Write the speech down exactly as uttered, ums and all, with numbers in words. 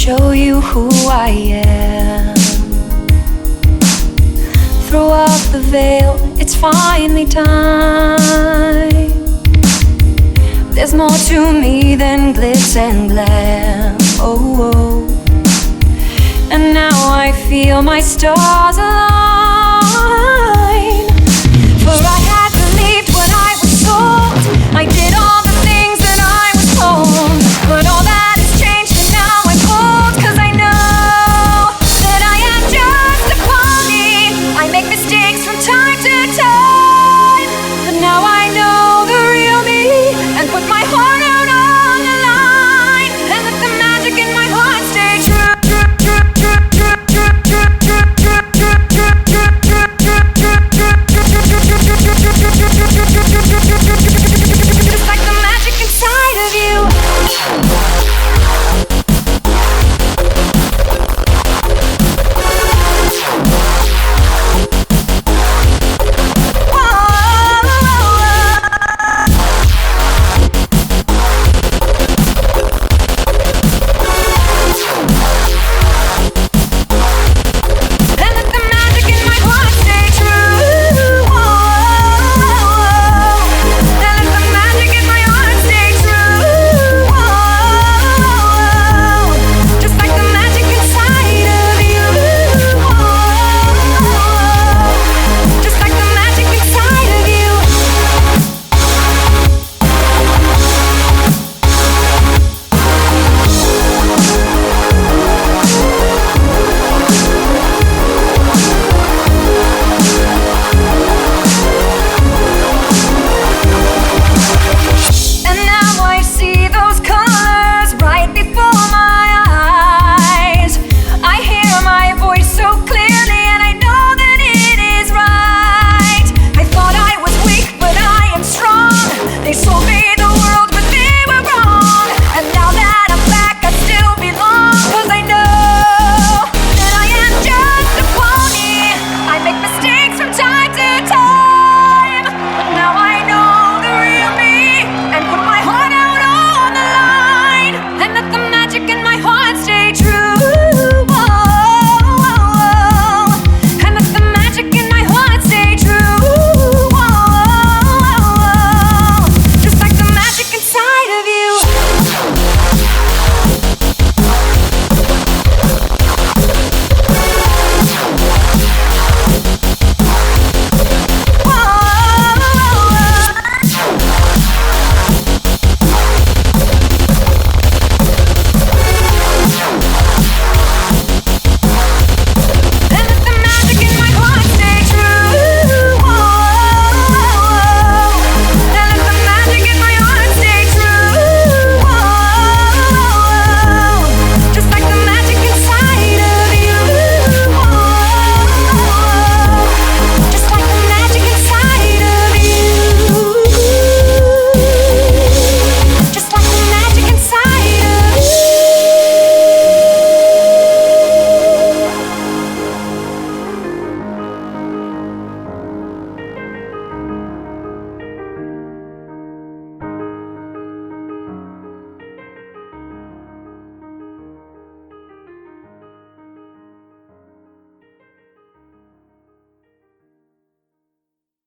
show you who I am. Throw off the veil, it's finally time. There's more to me than glitz and glam. Oh, oh. And now I feel my stars align. For I had believed what I was told. I did all the things that I was told. But all that has changed and now I'm cold. Cause I know that I am just a pony. I make mistakes from time